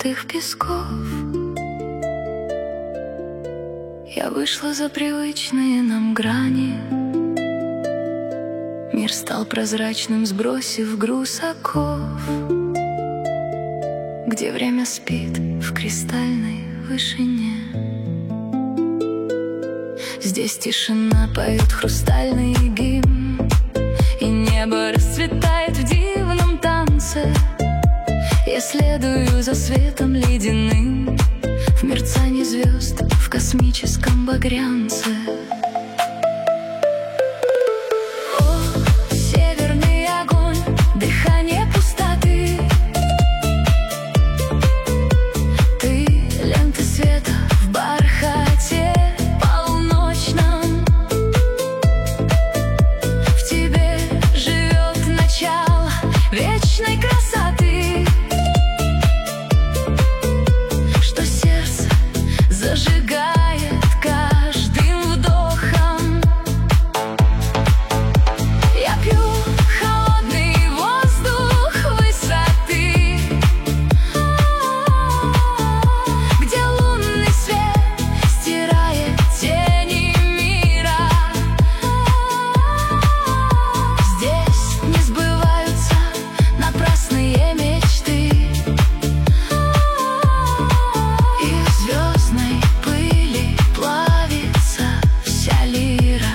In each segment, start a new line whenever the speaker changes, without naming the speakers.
золотых песков. Я вышла за привычные нам грани. Мир стал прозрачным, сбросив груз оков, где время спит в кристальной вышине. Здесь тишина, поет хрустальный гимн, и небо расцветает в дивном танце. Я следую за светом ледяным, в мерцании звезд, в космическом багрянце. О, северный огонь, дыхание пустоты. Ты — ленты света в бархате полночном. В тебе живет начало вечной красоты, зажигает каждым вдохом. Я пью холодный воздух высоты, где лунный свет стирает тени мира. Здесь не сбываются напрасные мечты, и в звездной пыли плавится вся лира.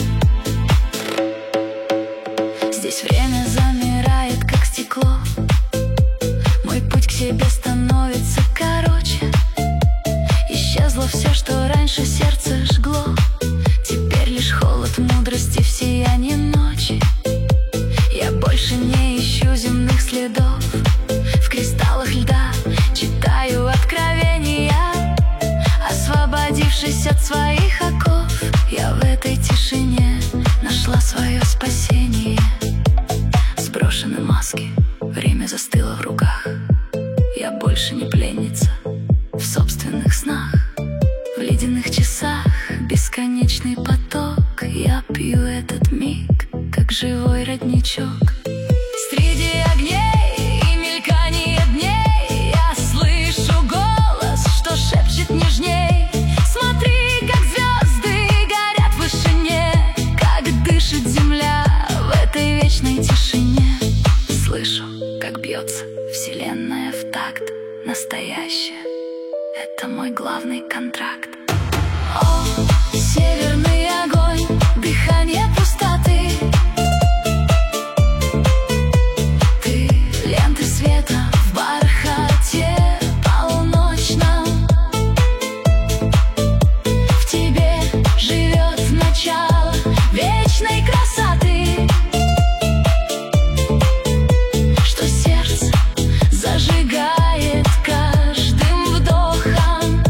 Здесь время замирает, как стекло. Мой путь к себе становится короче. Исчезло все, что раньше сердце жгло. Теперь лишь холод мудрости в сиянии ночи. Я больше не ищу земных следов. В кристаллах льда читаю откровения. Освободившись от своих оков, я в этой тишине нашла свое спасение. Сброшены маски, время застыло в руках. Я больше не пленница в собственных снах. В ледяных часах бесконечный поток. Я пью этот миг, как живой родничок. Среди огней и мелькания дней я слышу голос, что шепчет нежней. Смотри, как звезды горят в вышине, как дышит земля в этой вечной тишине. Слышу, как бьется вселенная в такт. Настоящее — это мой главный контракт. О, северный огонь, дыхание пустоты. Ты — ленты света в бархате полночном. В тебе живет начало вечной красоты, что сердце зажигает каждым вдохом.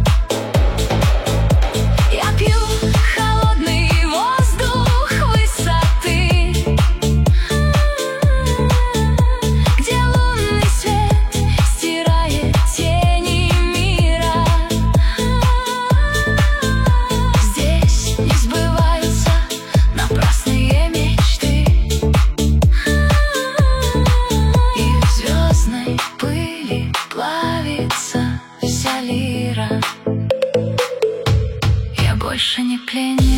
Я пью холодный воздух высоты, где лунный свет стирает тени мира. Здесь не сбываются напрасные мечты, и в звездной пыли плавится вся лира. Я больше не пленница